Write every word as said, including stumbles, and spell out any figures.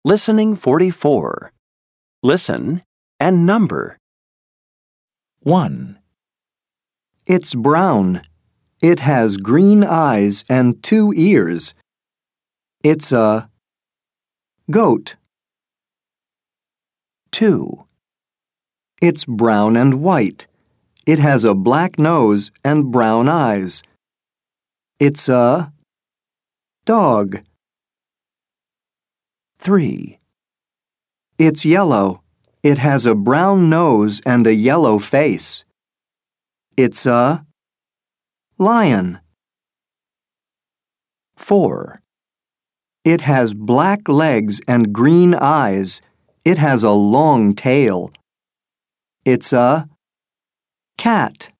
Listening forty-four. Listen and number. one, It's brown. It has green eyes and two ears. It's a goat. two, It's brown and white. It has a black nose and brown eyes. It's a dog. three, It's yellow. It has a brown nose and a yellow face. It's a lion. four, It has black legs and green eyes. It has a long tail. It's a cat.